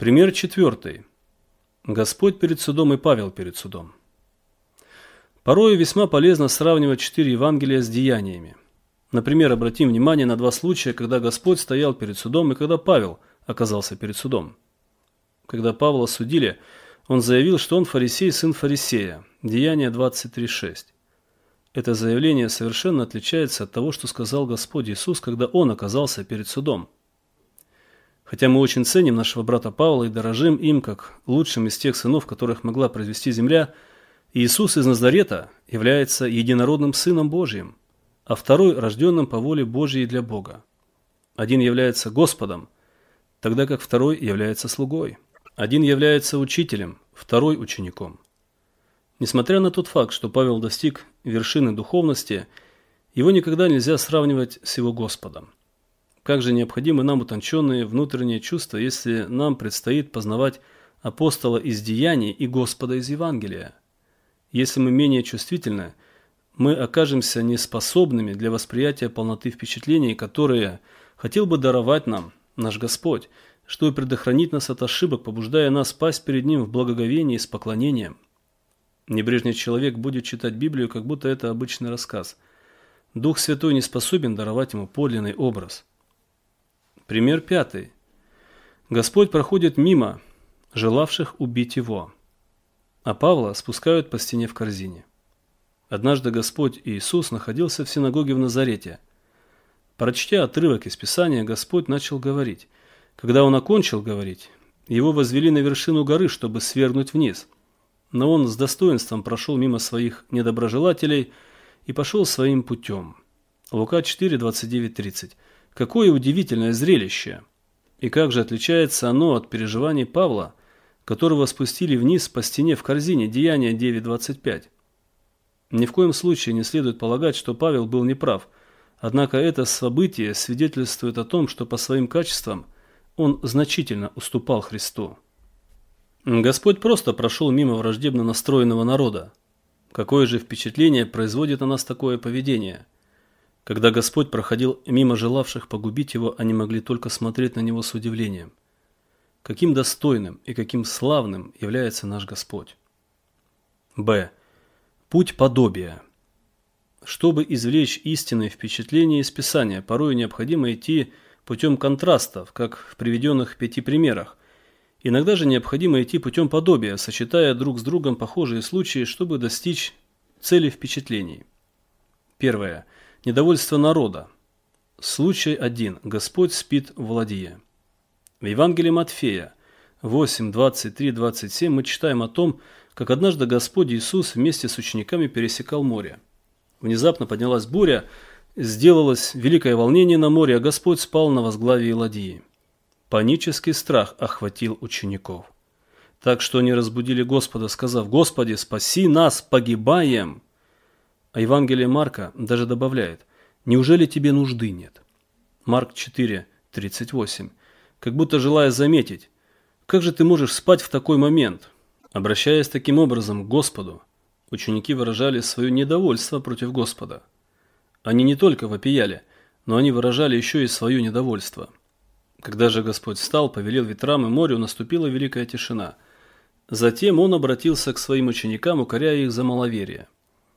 Пример 4. Господь перед судом и Павел перед судом. Порой весьма полезно сравнивать 4 Евангелия с деяниями. Например, обратим внимание на 2 случая, когда Господь стоял перед судом и когда Павел оказался перед судом. Когда Павла судили, он заявил, что он фарисей, сын фарисея. Деяние 23:6. Это заявление совершенно отличается от того, что сказал Господь Иисус, когда Он оказался перед судом. Хотя мы очень ценим нашего брата Павла и дорожим им как лучшим из тех сынов, которых могла произвести земля, Иисус из Назарета является единородным Сыном Божьим, а второй – рожденным по воле Божьей для Бога. Один является Господом, тогда как второй является слугой. Один является учителем, второй – учеником. Несмотря на тот факт, что Павел достиг вершины духовности, его никогда нельзя сравнивать с его Господом. Как же необходимы нам утонченные внутренние чувства, если нам предстоит познавать апостола из Деяний и Господа из Евангелия? Если мы менее чувствительны, мы окажемся неспособными для восприятия полноты впечатлений, которые хотел бы даровать нам наш Господь, чтобы предохранить нас от ошибок, побуждая нас пасть перед Ним в благоговении и с поклонением. Небрежный человек будет читать Библию, как будто это обычный рассказ. Дух Святой не способен даровать ему подлинный образ. Пример 5. Господь проходит мимо желавших убить его, а Павла спускают по стене в корзине. Однажды Господь Иисус находился в синагоге в Назарете. Прочтя отрывок из Писания, Господь начал говорить. Когда Он окончил говорить, его возвели на вершину горы, чтобы свергнуть вниз. Но он с достоинством прошел мимо своих недоброжелателей и пошел своим путем. Лука 4, 29-30. Какое удивительное зрелище! И как же отличается оно от переживаний Павла, которого спустили вниз по стене в корзине, Деяния 9:25. Ни в коем случае не следует полагать, что Павел был неправ, однако это событие свидетельствует о том, что по своим качествам он значительно уступал Христу. Господь просто прошел мимо враждебно настроенного народа. Какое же впечатление производит на нас такое поведение? Когда Господь проходил мимо желавших погубить его, они могли только смотреть на него с удивлением. Каким достойным и каким славным является наш Господь. Б. Путь подобия. Чтобы извлечь истинные впечатления из Писания, порой необходимо идти путем контрастов, как в приведенных 5 примерах. Иногда же необходимо идти путем подобия, сочетая друг с другом похожие случаи, чтобы достичь цели впечатлений. Первое. Недовольство народа. Случай 1. Господь спит в ладье. В Евангелии Матфея 8, 23-27 мы читаем о том, как однажды Господь Иисус вместе с учениками пересекал море. Внезапно поднялась буря, сделалось великое волнение на море, а Господь спал на возглавии ладьи. Панический страх охватил учеников. Так что они разбудили Господа, сказав: «Господи, спаси нас, погибаем!» А Евангелие Марка даже добавляет: «Неужели тебе нужды нет?» Марк 4, 38. Как будто желая заметить: «Как же ты можешь спать в такой момент?» Обращаясь таким образом к Господу, ученики выражали свое недовольство против Господа. Они не только вопияли, но они выражали еще и свое недовольство. Когда же Господь встал, повелел ветрам и морю, наступила великая тишина. Затем Он обратился к своим ученикам, укоряя их за маловерие.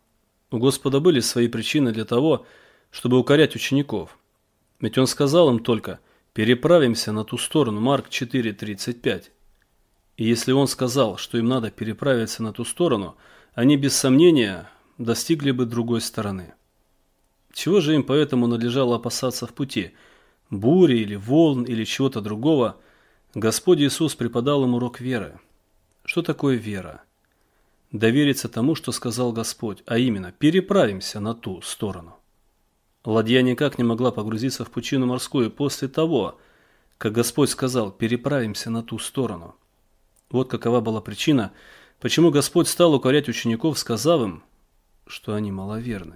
У Господа были свои причины для того, чтобы укорять учеников. Ведь Он сказал им только: «Переправимся на ту сторону», Марк 4:35. И если Он сказал, что им надо переправиться на ту сторону, они без сомнения достигли бы другой стороны. Чего же им поэтому надлежало опасаться в пути? Бури или волн или чего-то другого? Господь Иисус преподал им урок веры. Что такое вера? Довериться тому, что сказал Господь, а именно переправимся на ту сторону. Ладья никак не могла погрузиться в пучину морскую после того, как Господь сказал: переправимся на ту сторону. Вот какова была причина, почему Господь стал укорять учеников, сказав им, что они маловерны.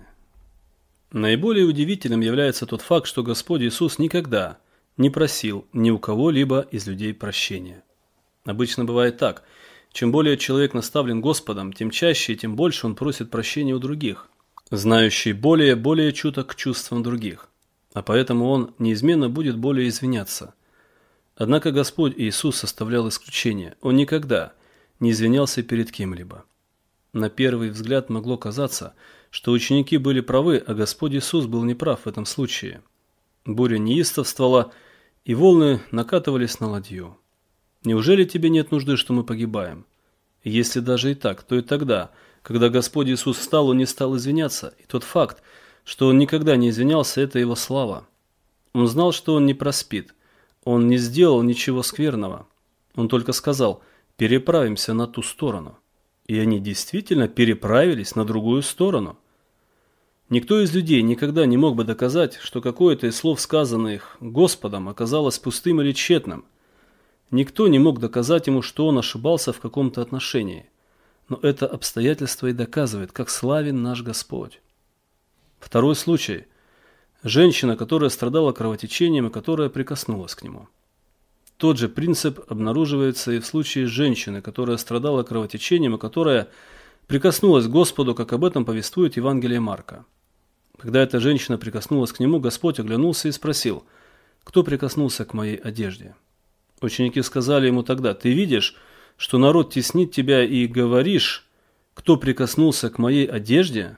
Наиболее удивительным является тот факт, что Господь Иисус никогда не просил ни у кого-либо из людей прощения. Обычно бывает так: чем более человек наставлен Господом, тем чаще и тем больше он просит прощения у других, знающий более чуток к чувствам других, а поэтому он неизменно будет более извиняться. Однако Господь Иисус составлял исключение. Он никогда не извинялся перед кем-либо. На первый взгляд могло казаться, что ученики были правы, а Господь Иисус был неправ в этом случае. Буря неистовствовала, и волны накатывались на ладью. Неужели тебе нет нужды, что мы погибаем? Если даже и так, то и тогда, когда Господь Иисус встал, Он не стал извиняться, и тот факт, что Он никогда не извинялся, это Его слава. Он знал, что Он не проспит, Он не сделал ничего скверного. Он только сказал: «Переправимся на ту сторону». И они действительно переправились на другую сторону. Никто из людей никогда не мог бы доказать, что какое-то из слов, сказанных Господом, оказалось пустым или тщетным. Никто не мог доказать ему, что он ошибался в каком-то отношении. Но это обстоятельство и доказывает, как славен наш Господь. Второй случай. Женщина, которая страдала кровотечением и которая прикоснулась к нему. Тот же принцип обнаруживается и в случае женщины, которая страдала кровотечением и которая прикоснулась к Господу, как об этом повествует Евангелие Марка. Когда эта женщина прикоснулась к нему, Господь оглянулся и спросил: «Кто прикоснулся к моей одежде?» Ученики сказали ему тогда: «Ты видишь, что народ теснит тебя, и говоришь: кто прикоснулся к моей одежде?»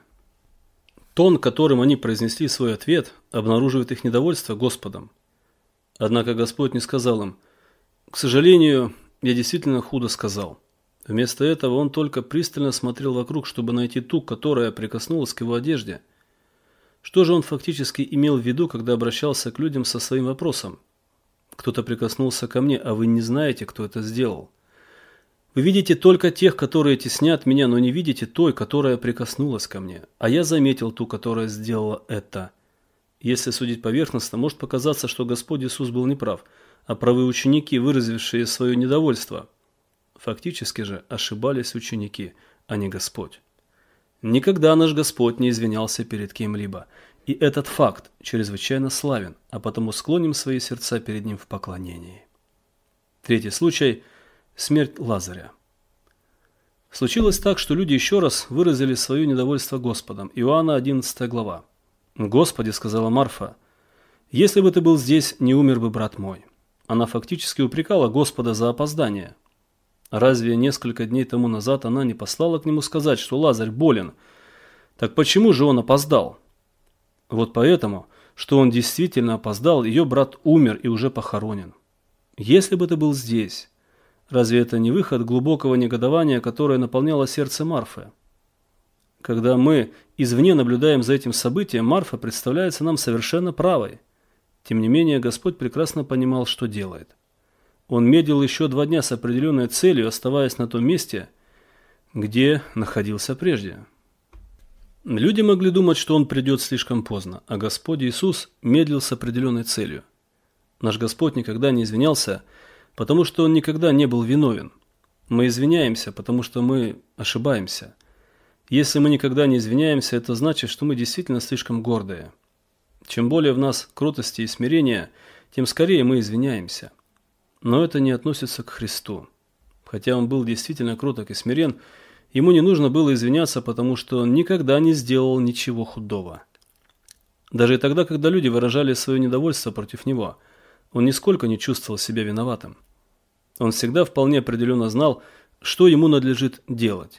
Тон, которым они произнесли свой ответ, обнаруживает их недовольство Господом. Однако Господь не сказал им: «К сожалению, я действительно худо сказал». Вместо этого он только пристально смотрел вокруг, чтобы найти ту, которая прикоснулась к его одежде. Что же он фактически имел в виду, когда обращался к людям со своим вопросом? «Кто-то прикоснулся ко мне, а вы не знаете, кто это сделал. Вы видите только тех, которые теснят меня, но не видите той, которая прикоснулась ко мне. А я заметил ту, которая сделала это». Если судить поверхностно, может показаться, что Господь Иисус был неправ, а правы ученики, выразившие свое недовольство. Фактически же ошибались ученики, а не Господь. Никогда наш Господь не извинялся перед кем-либо, и этот факт чрезвычайно славен, а потому склоним свои сердца перед Ним в поклонении. Третий случай – смерть Лазаря. Случилось так, что люди еще раз выразили свое недовольство Господом. Иоанна 11 глава. «Господи, – сказала Марфа, – если бы ты был здесь, не умер бы брат мой». Она фактически упрекала Господа за опоздание. Разве несколько дней тому назад она не послала к нему сказать, что Лазарь болен? Так почему же он опоздал? Вот поэтому, что он действительно опоздал, ее брат умер и уже похоронен. Если бы ты был здесь, разве это не выход глубокого негодования, которое наполняло сердце Марфы? Когда мы извне наблюдаем за этим событием, Марфа представляется нам совершенно правой. Тем не менее, Господь прекрасно понимал, что делает. Он медлил еще 2 дня с определенной целью, оставаясь на том месте, где находился прежде. Люди могли думать, что он придет слишком поздно, а Господь Иисус медлил с определенной целью. Наш Господь никогда не извинялся, потому что Он никогда не был виновен. Мы извиняемся, потому что мы ошибаемся. Если мы никогда не извиняемся, это значит, что мы действительно слишком гордые. Чем более в нас кротости и смирения, тем скорее мы извиняемся. Но это не относится к Христу. Хотя Он был действительно кроток и смирен, Ему не нужно было извиняться, потому что Он никогда не сделал ничего худого. Даже и тогда, когда люди выражали свое недовольство против Него, Он нисколько не чувствовал себя виноватым. Он всегда вполне определенно знал, что Ему надлежит делать.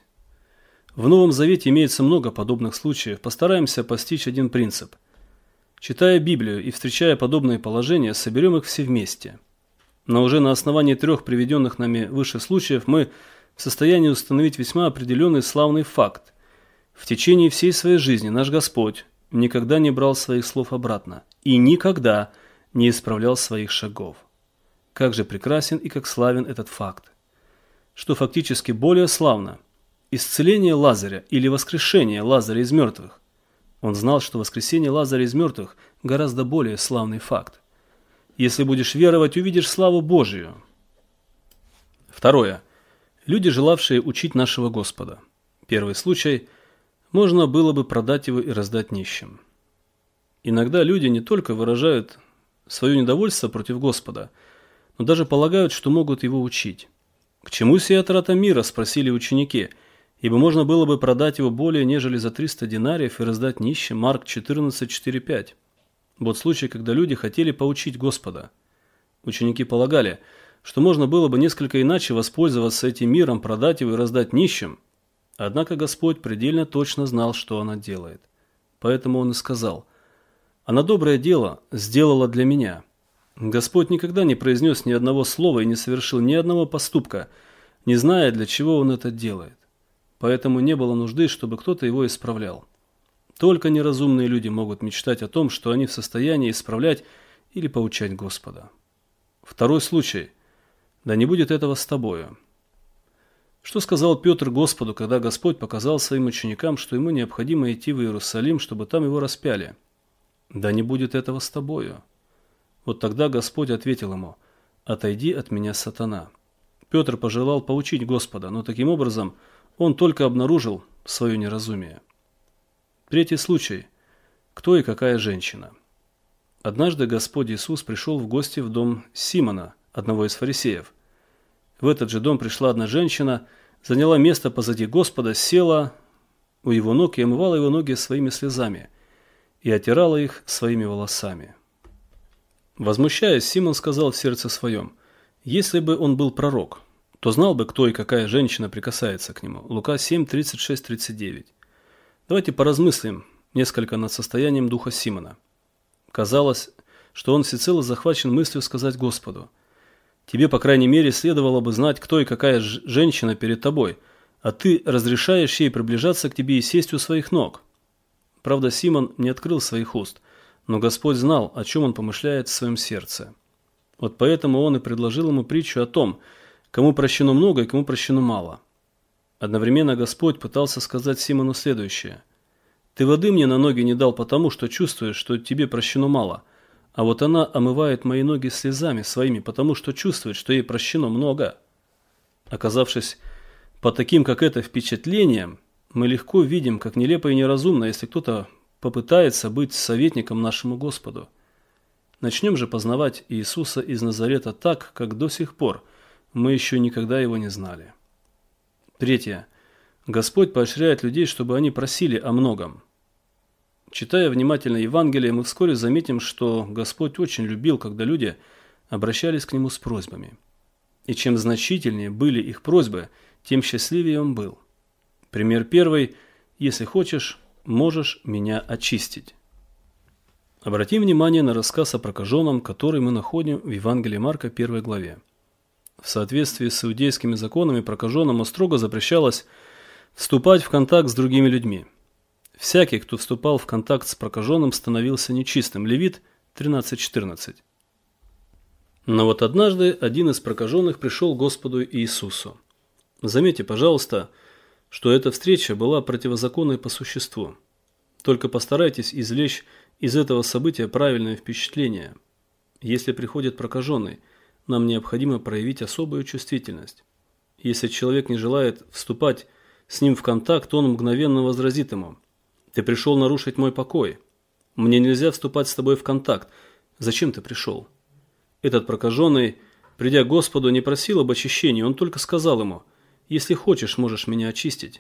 В Новом Завете имеется много подобных случаев. Постараемся постичь один принцип. Читая Библию и встречая подобные положения, соберем их все вместе. Но уже на основании 3 приведенных нами выше случаев мы в состоянии установить весьма определенный славный факт. В течение всей своей жизни наш Господь никогда не брал своих слов обратно и никогда не исправлял своих шагов. Как же прекрасен и как славен этот факт. Что фактически более славно – исцеление Лазаря или воскрешение Лазаря из мертвых? Он знал, что воскресение Лазаря из мертвых – гораздо более славный факт. Если будешь веровать, увидишь славу Божию. Второе. Люди, желавшие учить нашего Господа. Первый случай. Можно было бы продать его и раздать нищим. Иногда люди не только выражают свое недовольство против Господа, но даже полагают, что могут его учить. «К чему сия трата мира?» – спросили ученики, ибо можно было бы продать его более нежели за 300 динариев и раздать нищим. Марк 14:4-5. Вот случай, когда люди хотели поучить Господа. Ученики полагали, что можно было бы несколько иначе воспользоваться этим миром, продать его и раздать нищим. Однако Господь предельно точно знал, что она делает. Поэтому Он и сказал: «Она доброе дело сделала для меня». Господь никогда не произнес ни одного слова и не совершил ни одного поступка, не зная, для чего Он это делает. Поэтому не было нужды, чтобы кто-то его исправлял. Только неразумные люди могут мечтать о том, что они в состоянии исправлять или поучать Господа. Второй случай. Да не будет этого с тобою. Что сказал Петр Господу, когда Господь показал своим ученикам, что ему необходимо идти в Иерусалим, чтобы там его распяли? Да не будет этого с тобою. Вот тогда Господь ответил ему: «Отойди от меня, сатана». Петр пожелал поучить Господа, но таким образом он только обнаружил свое неразумие. Третий случай. Кто и какая женщина? Однажды Господь Иисус пришел в гости в дом Симона, одного из фарисеев. В этот же дом пришла одна женщина, заняла место позади Господа, села у его ног и омывала его ноги своими слезами и отирала их своими волосами. Возмущаясь, Симон сказал в сердце своем: «Если бы он был пророк, то знал бы, кто и какая женщина прикасается к нему». Лука 7, 36, 39. Давайте поразмыслим несколько над состоянием духа Симона. Казалось, что он всецело захвачен мыслью сказать Господу: «Тебе, по крайней мере, следовало бы знать, кто и какая женщина перед тобой, а ты разрешаешь ей приближаться к тебе и сесть у своих ног». Правда, Симон не открыл своих уст, но Господь знал, о чем он помышляет в своем сердце. Вот поэтому он и предложил ему притчу о том, кому прощено много и кому прощено мало. Одновременно Господь пытался сказать Симону следующее: «Ты воды мне на ноги не дал потому, что чувствуешь, что тебе прощено мало, а вот она омывает мои ноги слезами своими, потому что чувствует, что ей прощено много». Оказавшись под таким, как это, впечатлением, мы легко видим, как нелепо и неразумно, если кто-то попытается быть советником нашему Господу. Начнем же познавать Иисуса из Назарета так, как до сих пор мы еще никогда его не знали. Третье. Господь поощряет людей, чтобы они просили о многом. Читая внимательно Евангелие, мы вскоре заметим, что Господь очень любил, когда люди обращались к Нему с просьбами. И чем значительнее были их просьбы, тем счастливее Он был. Пример первый: «Если хочешь, можешь меня очистить». Обратим внимание на рассказ о прокаженном, который мы находим в Евангелии Марка 1 главе. В соответствии с иудейскими законами прокаженному строго запрещалось вступать в контакт с другими людьми. Всякий, кто вступал в контакт с прокаженным, становился нечистым. Левит 13:14. Но вот однажды один из прокаженных пришел к Господу Иисусу. Заметьте, пожалуйста, что эта встреча была противозаконной по существу. Только постарайтесь извлечь из этого события правильное впечатление. Если приходит прокаженный, нам необходимо проявить особую чувствительность. Если человек не желает вступать с ним в контакт, он мгновенно возразит ему: «Ты пришел нарушить мой покой. Мне нельзя вступать с тобой в контакт. Зачем ты пришел?» Этот прокаженный, придя к Господу, не просил об очищении, он только сказал ему: «Если хочешь, можешь меня очистить».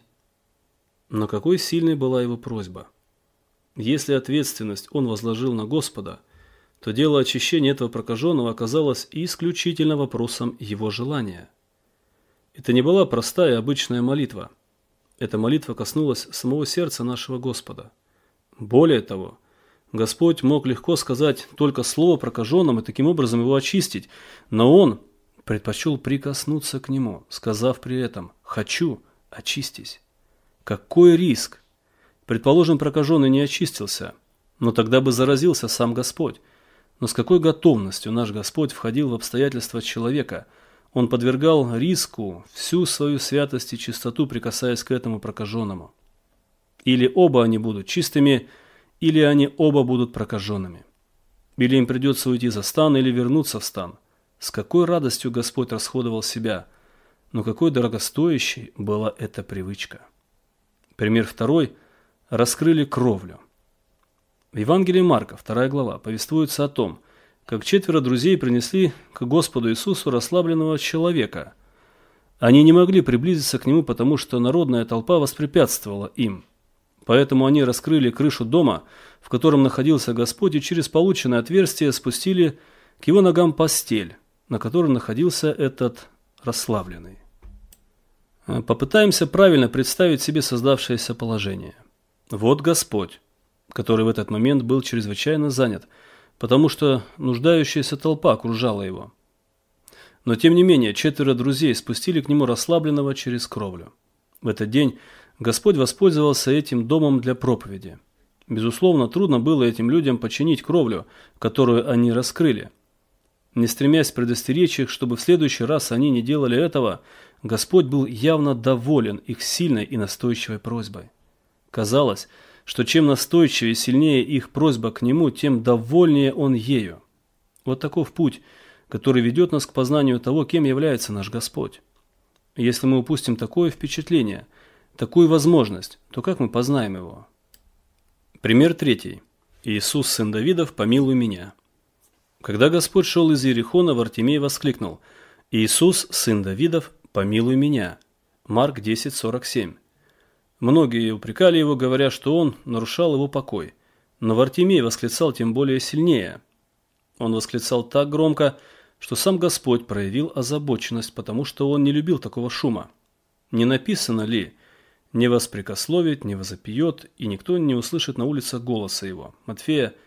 Но какой сильной была его просьба! Если ответственность он возложил на Господа, то дело очищения этого прокаженного оказалось исключительно вопросом его желания. Это не была простая обычная молитва. Эта молитва коснулась самого сердца нашего Господа. Более того, Господь мог легко сказать только слово прокаженному и таким образом его очистить, но Он предпочел прикоснуться к нему, сказав при этом: «Хочу, очистись». Какой риск! Предположим, прокаженный не очистился, но тогда бы заразился сам Господь. Но с какой готовностью наш Господь входил в обстоятельства человека? Он подвергал риску всю свою святость и чистоту, прикасаясь к этому прокаженному. Или оба они будут чистыми, или они оба будут прокаженными. Или им придется уйти за стан, или вернуться в стан. С какой радостью Господь расходовал себя, но какой дорогостоящей была эта привычка. Пример второй. Раскрыли кровлю. В Евангелии Марка, 2 глава, повествуется о том, как 4 друзей принесли к Господу Иисусу расслабленного человека. Они не могли приблизиться к нему, потому что народная толпа воспрепятствовала им. Поэтому они раскрыли крышу дома, в котором находился Господь, и через полученное отверстие спустили к его ногам постель, на которой находился этот расслабленный. Попытаемся правильно представить себе создавшееся положение. Вот Господь, который в этот момент был чрезвычайно занят, потому что нуждающаяся толпа окружала его. Но тем не менее 4 друзей спустили к нему расслабленного через кровлю. В этот день Господь воспользовался этим домом для проповеди. Безусловно, трудно было этим людям починить кровлю, которую они раскрыли. Не стремясь предостеречь их, чтобы в следующий раз они не делали этого, Господь был явно доволен их сильной и настойчивой просьбой. Казалось, что чем настойчивее и сильнее их просьба к Нему, тем довольнее Он ею. Вот таков путь, который ведет нас к познанию того, кем является наш Господь. Если мы упустим такое впечатление, такую возможность, то как мы познаем Его? Пример 3. Иисус, сын Давидов, помилуй меня. Когда Господь шел из Иерихона, Вартимей воскликнул: «Иисус, сын Давидов, помилуй меня». Марк 10:47. Многие упрекали его, говоря, что он нарушал его покой. Но Вартимей восклицал тем более сильнее. Он восклицал так громко, что сам Господь проявил озабоченность, потому что он не любил такого шума. Не написано ли: «Не воспрекословит, не возопьет, и никто не услышит на улицах голоса его». Матфея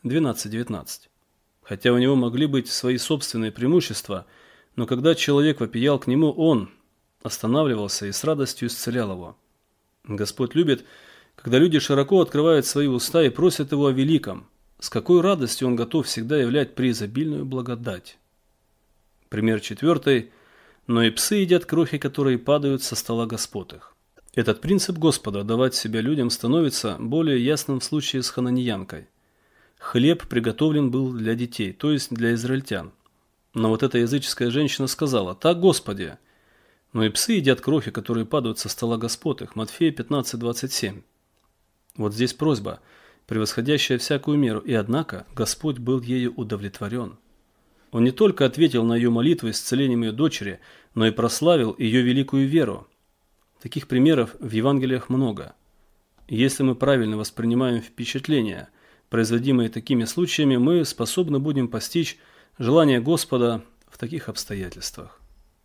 12:19. Хотя у него могли быть свои собственные преимущества, но когда человек вопиял к нему, он останавливался и с радостью исцелял его. Господь любит, когда люди широко открывают свои уста и просят Его о великом, с какой радостью Он готов всегда являть преизобильную благодать. Пример 4. Но и псы едят крохи, которые падают со стола господ их. Этот принцип Господа давать себя людям становится более ясным в случае с хананиянкой. Хлеб приготовлен был для детей, то есть для израильтян. Но вот эта языческая женщина сказала: «Так, Господи!» Но и псы едят крохи, которые падают со стола господ их. Матфея 15:27. Вот здесь просьба, превосходящая всякую меру, и однако Господь был ею удовлетворен. Он не только ответил на ее молитву исцелением ее дочери, но и прославил ее великую веру. Таких примеров в Евангелиях много. Если мы правильно воспринимаем впечатления, производимые такими случаями, мы способны будем постичь желание Господа в таких обстоятельствах.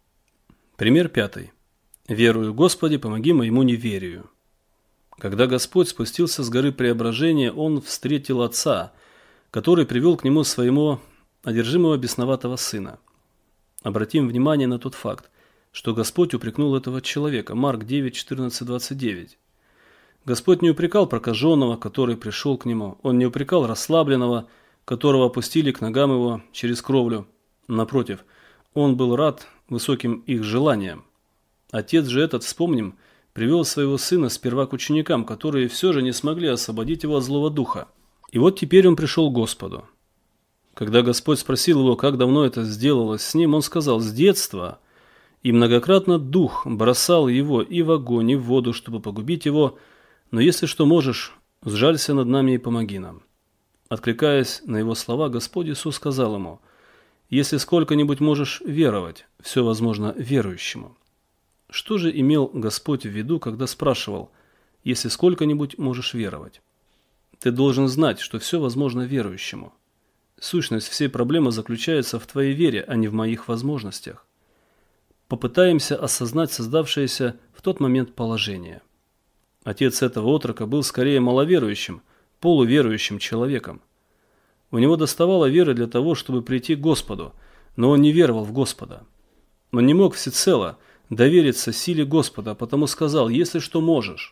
Пример 5. «Верую, Господи, помоги моему неверию». Когда Господь спустился с горы Преображения, Он встретил отца, который привел к нему своего одержимого бесноватого сына. Обратим внимание на тот факт, что Господь упрекнул этого человека. Марк 9:14-29. Господь не упрекал прокаженного, который пришел к нему. Он не упрекал расслабленного, которого опустили к ногам его через кровлю. Напротив, он был рад высоким их желаниям. Отец же этот, вспомним, привел своего сына сперва к ученикам, которые все же не смогли освободить его от злого духа. И вот теперь он пришел к Господу. Когда Господь спросил его, как давно это сделалось с ним, он сказал: «С детства». И многократно дух бросал его и в огонь, и в воду, чтобы погубить его. Но если что можешь, сжалься над нами и помоги нам. Откликаясь на его слова, Господь Иисус сказал ему: «Если сколько-нибудь можешь веровать, все возможно верующему». Что же имел Господь в виду, когда спрашивал: «Если сколько-нибудь можешь веровать»? Ты должен знать, что все возможно верующему. Сущность всей проблемы заключается в твоей вере, а не в моих возможностях. Попытаемся осознать создавшееся в тот момент положение. Отец этого отрока был скорее маловерующим, полуверующим человеком. У него доставало веры для того, чтобы прийти к Господу, но он не веровал в Господа. Он не мог всецело довериться силе Господа, потому сказал: «Если что можешь».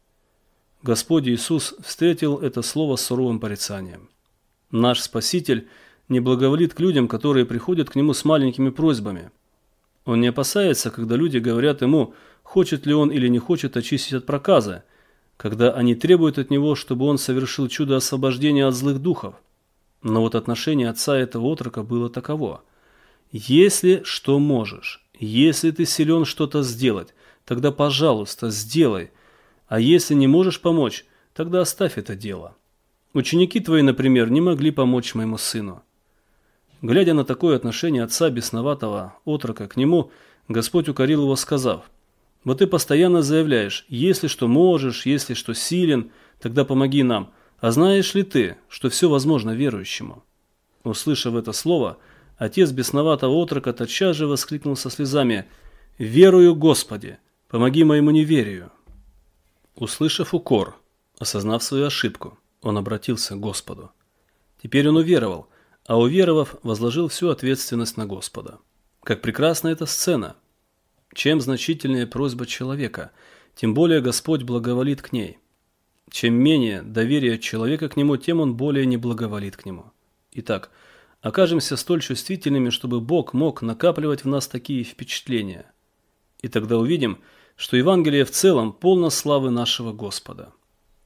Господь Иисус встретил это слово с суровым порицанием. Наш Спаситель не благоволит к людям, которые приходят к Нему с маленькими просьбами. Он не опасается, когда люди говорят Ему, хочет ли Он или не хочет очистить от проказа, когда они требуют от Него, чтобы Он совершил чудо освобождения от злых духов. Но вот отношение отца этого отрока было таково: «Если что можешь, если ты силен что-то сделать, тогда, пожалуйста, сделай, а если не можешь помочь, тогда оставь это дело. Ученики твои, например, не могли помочь моему сыну». Глядя на такое отношение отца бесноватого отрока к нему, Господь укорил его, сказав: «Вот ты постоянно заявляешь: если что можешь, если что силен, тогда помоги нам. А знаешь ли ты, что все возможно верующему?» Услышав это слово, отец бесноватого отрока тотчас же воскликнул со слезами: «Верую, Господи, помоги моему неверию». Услышав укор, осознав свою ошибку, он обратился к Господу. Теперь он уверовал, а уверовав, возложил всю ответственность на Господа. Как прекрасна эта сцена! Чем значительнее просьба человека, тем более Господь благоволит к ней. Чем менее доверие человека к нему, тем он более не благоволит к нему. Итак, окажемся столь чувствительными, чтобы Бог мог накапливать в нас такие впечатления. И тогда увидим, что Евангелие в целом полно славы нашего Господа.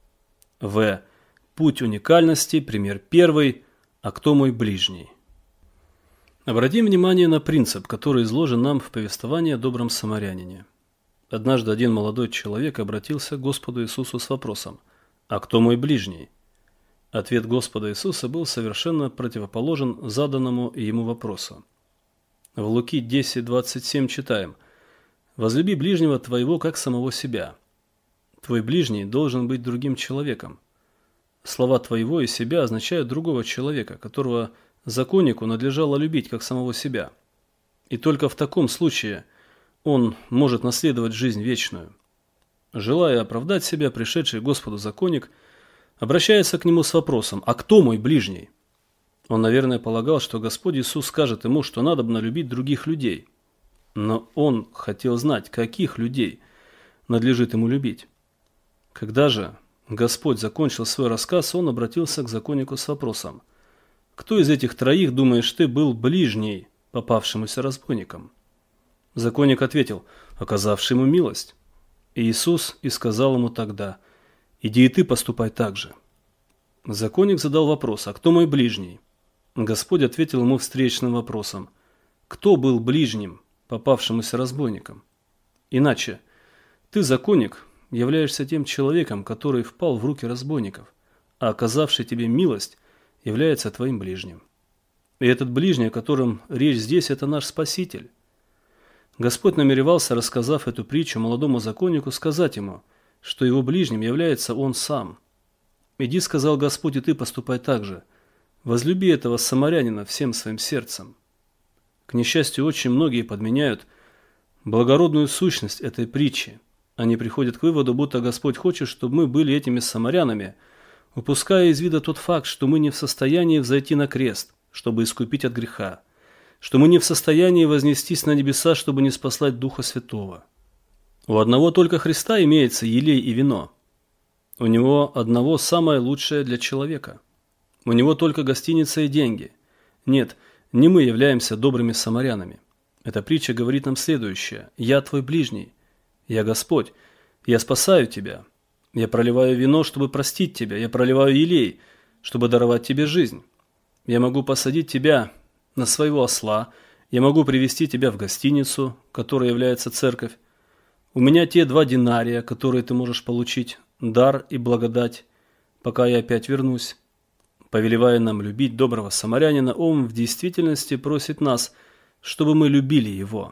В. Путь уникальности, пример первый. А кто мой ближний? Обратим внимание на принцип, который изложен нам в повествовании о добром самарянине. Однажды один молодой человек обратился к Господу Иисусу с вопросом: «А кто мой ближний?» Ответ Господа Иисуса был совершенно противоположен заданному ему вопросу. В Луки 10:27 читаем: «Возлюби ближнего твоего, как самого себя». Твой ближний должен быть другим человеком. Слова «твоего» и «себя» означают другого человека, которого законнику надлежало любить, как самого себя. И только в таком случае он может наследовать жизнь вечную. Желая оправдать себя, пришедший к Господу законник обращается к нему с вопросом: «А кто мой ближний?» Он, наверное, полагал, что Господь Иисус скажет ему, что надобно любить других людей. Но он хотел знать, каких людей надлежит ему любить. Когда же Господь закончил свой рассказ, он обратился к законнику с вопросом: «Кто из этих троих, думаешь ты, был ближний попавшемуся разбойникам?» Законник ответил: «Оказавший ему милость». И Иисус и сказал ему тогда: «Иди и ты поступай так же». Законник задал вопрос: «А кто мой ближний?» Господь ответил ему встречным вопросом: «Кто был ближним попавшемуся разбойникам?» Иначе, ты, законник, являешься тем человеком, который впал в руки разбойников, а оказавший тебе милость является твоим ближним. И этот ближний, о котором речь здесь, это наш Спаситель. Господь намеревался, рассказав эту притчу молодому законнику, сказать ему, что его ближним является он сам. «Иди, — сказал Господь, — и ты поступай так же. Возлюби этого самарянина всем своим сердцем». К несчастью, очень многие подменяют благородную сущность этой притчи. Они приходят к выводу, будто Господь хочет, чтобы мы были этими самарянами, упуская из вида тот факт, что мы не в состоянии взойти на крест, чтобы искупить от греха, что мы не в состоянии вознестись на небеса, чтобы не спаслать Духа Святого. У одного только Христа имеется елей и вино. У него одного самое лучшее для человека. У него только гостиница и деньги. Нет, не мы являемся добрыми самарянами. Эта притча говорит нам следующее: «Я твой ближний, я Господь, я спасаю тебя, я проливаю вино, чтобы простить тебя, я проливаю елей, чтобы даровать тебе жизнь. Я могу посадить тебя на своего осла, я могу привести тебя в гостиницу, которая является церковь. У меня те 2 динария, которые ты можешь получить, дар и благодать, пока я опять вернусь». Повелевая нам любить доброго самарянина, Он в действительности просит нас, чтобы мы любили его.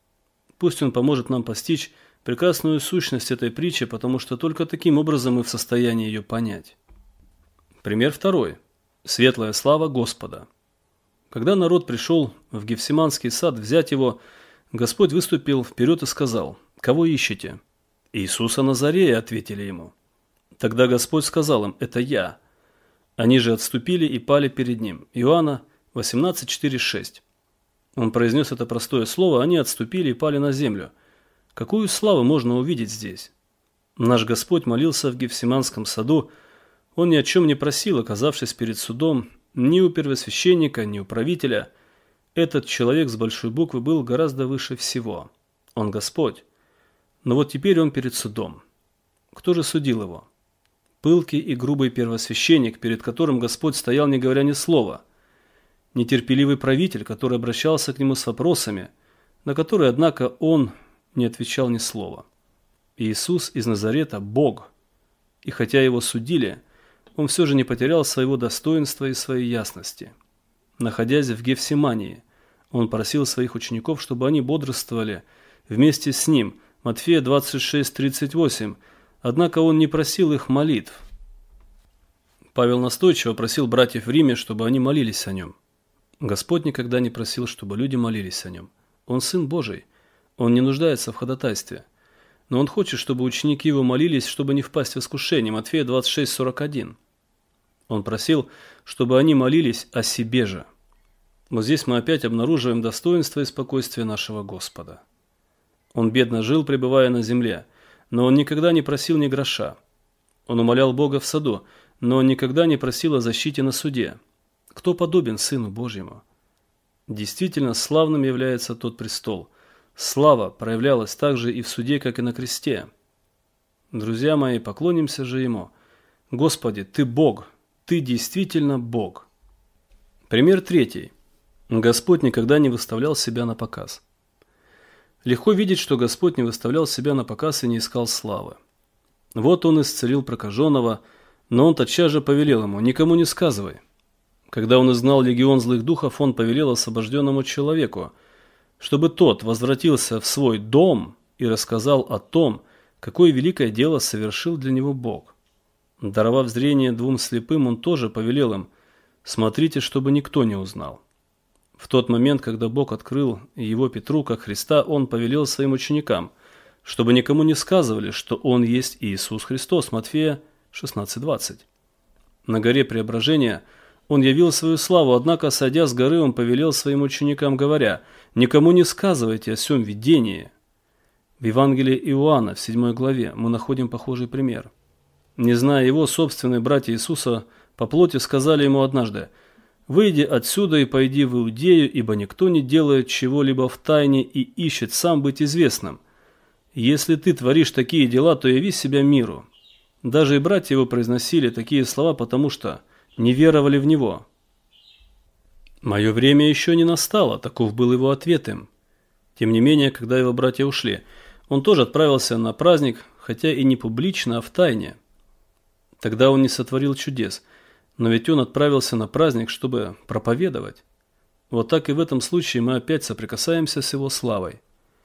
Пусть Он поможет нам постичь прекрасную сущность этой притчи, потому что только таким образом мы в состоянии ее понять. Пример второй. Светлая слава Господа. Когда народ пришел в Гефсиманский сад взять его, Господь выступил вперед и сказал: «Кого ищете?» «Иисуса Назарея», — ответили ему. Тогда Господь сказал им: «Это я». Они же отступили и пали перед ним. Иоанна 18:4-6. Он произнес это простое слово, они отступили и пали на землю. Какую славу можно увидеть здесь? Наш Господь молился в Гефсиманском саду. Он ни о чем не просил, оказавшись перед судом, ни у первосвященника, ни у правителя. Этот человек с большой буквы был гораздо выше всего. Он Господь. Но вот теперь он перед судом. Кто же судил его? Пылкий и грубый первосвященник, перед которым Господь стоял, не говоря ни слова. Нетерпеливый правитель, который обращался к нему с вопросами, на которые, однако, он не отвечал ни слова. Иисус из Назарета – Бог. И хотя его судили, он все же не потерял своего достоинства и своей ясности. Находясь в Гефсимании, он просил своих учеников, чтобы они бодрствовали вместе с ним. Матфея 26:38. Однако он не просил их молитв. Павел настойчиво просил братьев в Риме, чтобы они молились о нем. Господь никогда не просил, чтобы люди молились о Нем. Он Сын Божий. Он не нуждается в ходатайстве. Но Он хочет, чтобы ученики Его молились, чтобы не впасть в искушение. Матфея 26:41. Он просил, чтобы они молились о себе же. Вот здесь мы опять обнаруживаем достоинство и спокойствие нашего Господа. Он бедно жил, пребывая на земле, но Он никогда не просил ни гроша. Он умолял Бога в саду, но Он никогда не просил о защите на суде. Кто подобен Сыну Божьему? Действительно славным является тот престол. Слава проявлялась также и в суде, как и на кресте. Друзья мои, поклонимся же Ему. Господи, Ты Бог, Ты действительно Бог. Пример третий. Господь никогда не выставлял себя на показ. Легко видеть, что Господь не выставлял себя на показ и не искал славы. Вот Он исцелил прокаженного, но Он тотчас же повелел ему: «Никому не сказывай». Когда Он изгнал легион злых духов, Он повелел освобожденному человеку, чтобы тот возвратился в свой дом и рассказал о том, какое великое дело совершил для него Бог. Даровав зрение двум слепым, Он тоже повелел им: «Смотрите, чтобы никто не узнал». В тот момент, когда Бог открыл его Петру как Христа, Он повелел своим ученикам, чтобы никому не сказывали, что Он есть Иисус Христос. Матфея 16:20. На горе Преображения Он явил свою славу, однако, сойдя с горы, Он повелел своим ученикам, говоря: «Никому не сказывайте о сем видении». В Евангелии Иоанна, в 7 главе, мы находим похожий пример. Не зная Его, собственные братья Иисуса по плоти сказали Ему однажды: «Выйди отсюда и пойди в Иудею, ибо никто не делает чего-либо в тайне и ищет сам быть известным. Если ты творишь такие дела, то яви себя миру». Даже и братья Его произносили такие слова, потому что не веровали в Него. «Мое время еще не настало», таков был Его ответ им. Тем не менее, когда Его братья ушли, Он тоже отправился на праздник, хотя и не публично, а в тайне. Тогда Он не сотворил чудес, но ведь Он отправился на праздник, чтобы проповедовать. Вот так и в этом случае мы опять соприкасаемся с Его славой.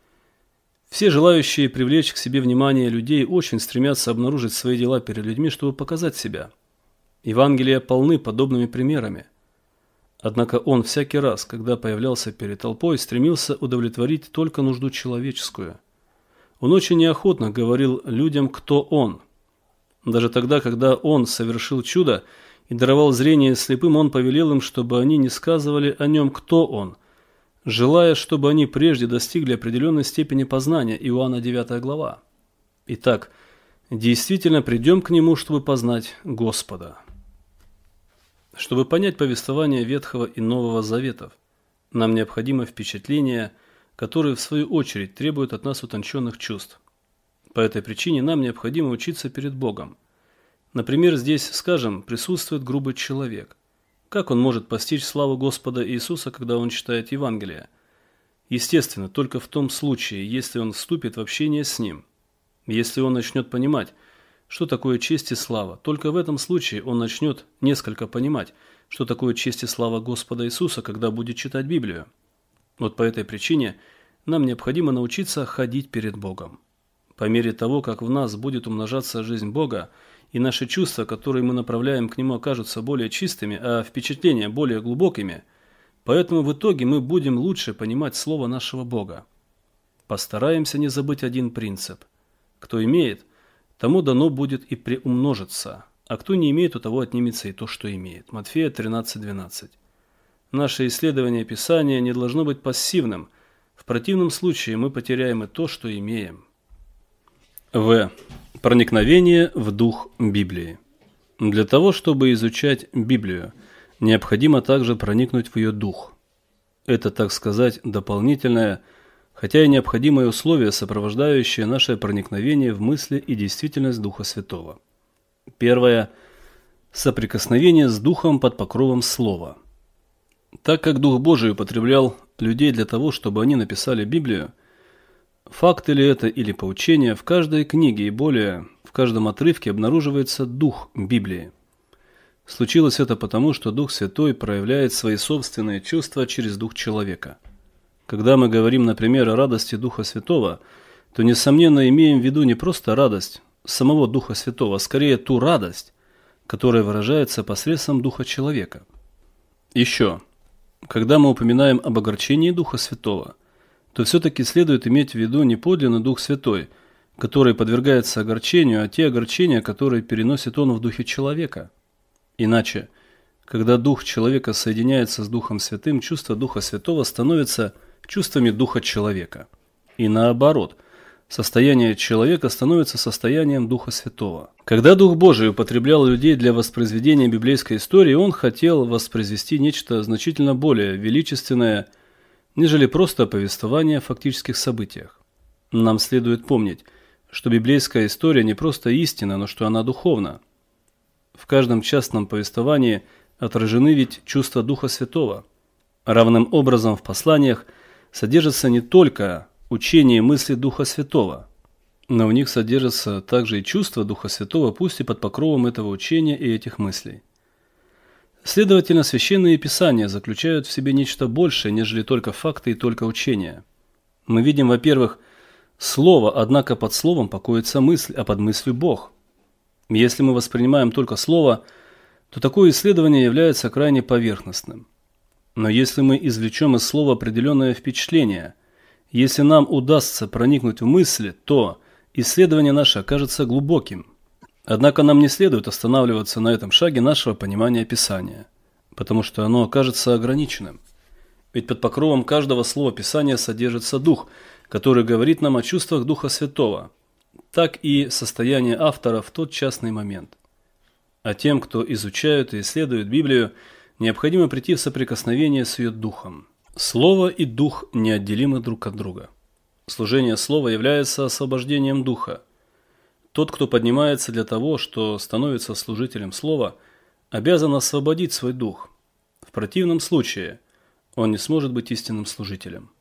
Все желающие привлечь к себе внимание людей очень стремятся обнаружить свои дела перед людьми, чтобы показать себя. Евангелия полны подобными примерами. Однако Он всякий раз, когда появлялся перед толпой, стремился удовлетворить только нужду человеческую. Он очень неохотно говорил людям, кто Он. Даже тогда, когда Он совершил чудо и даровал зрение слепым, Он повелел им, чтобы они не сказывали о Нем, кто Он, желая, чтобы они прежде достигли определенной степени познания. Иоанна 9 глава. Итак, действительно придем к Нему, чтобы познать Господа. Чтобы понять повествование Ветхого и Нового Заветов, нам необходимо впечатление, которые в свою очередь требуют от нас утонченных чувств. По этой причине нам необходимо учиться перед Богом. Например, здесь, скажем, присутствует грубый человек. Как он может постичь славу Господа Иисуса, когда он читает Евангелие? Естественно, только в том случае, если он вступит в общение с Ним. Если он начнет понимать, что такое честь и слава, только в этом случае он начнет несколько понимать, что такое честь и слава Господа Иисуса, когда будет читать Библию. Вот по этой причине нам необходимо научиться ходить перед Богом. По мере того, как в нас будет умножаться жизнь Бога, и наши чувства, которые мы направляем к Нему, окажутся более чистыми, а впечатления более глубокими, поэтому в итоге мы будем лучше понимать Слово нашего Бога. Постараемся не забыть один принцип. Кто имеет, тому дано будет и приумножится, а кто не имеет, у того отнимется и то, что имеет. Матфея 13:12. Наше исследование Писания не должно быть пассивным. В противном случае мы потеряем и то, что имеем. В. Проникновение в дух Библии. Для того, чтобы изучать Библию, необходимо также проникнуть в ее дух. Это, так сказать, дополнительное, хотя и необходимое условие, сопровождающее наше проникновение в мысли и действительность Духа Святого. Первое. Соприкосновение с Духом под покровом Слова. Так как Дух Божий употреблял людей для того, чтобы они написали Библию, факт ли это или поучение, в каждой книге и более в каждом отрывке обнаруживается дух Библии. Случилось это потому, что Дух Святой проявляет свои собственные чувства через дух человека. Когда мы говорим, например, о радости Духа Святого, то, несомненно, имеем в виду не просто радость самого Духа Святого, а скорее ту радость, которая выражается посредством Духа человека. Еще. Когда мы упоминаем об огорчении Духа Святого, то все-таки следует иметь в виду не подлинный Дух Святой, который подвергается огорчению, а те огорчения, которые переносит он в духе человека. Иначе, когда Дух человека соединяется с Духом Святым, чувства Духа Святого становятся чувствами Духа человека. И наоборот, состояние человека становится состоянием Духа Святого. Когда Дух Божий употреблял людей для воспроизведения библейской истории, Он хотел воспроизвести нечто значительно более величественное, нежели просто повествование о фактических событиях. Нам следует помнить, что библейская история не просто истина, но что она духовна. В каждом частном повествовании отражены ведь чувства Духа Святого. Равным образом в посланиях содержится не только учение и мысли Духа Святого, но в них содержатся также и чувства Духа Святого, пусть и под покровом этого учения и этих мыслей. Следовательно, священные писания заключают в себе нечто большее, нежели только факты и только учения. Мы видим, во-первых, слово, однако под словом покоится мысль, а под мыслью Бог. Если мы воспринимаем только слово, то такое исследование является крайне поверхностным. Но если мы извлечем из слова определенное впечатление, если нам удастся проникнуть в мысли, то исследование наше окажется глубоким. Однако нам не следует останавливаться на этом шаге нашего понимания Писания, потому что оно окажется ограниченным. Ведь под покровом каждого слова Писания содержится Дух, который говорит нам о чувствах Духа Святого, так и состояние автора в тот частный момент. А тем, кто изучает и исследует Библию, необходимо прийти в соприкосновение с ее Духом. Слово и Дух неотделимы друг от друга. Служение Слова является освобождением Духа. Тот, кто поднимается для того, что становится служителем Слова, обязан освободить свой дух. В противном случае он не сможет быть истинным служителем.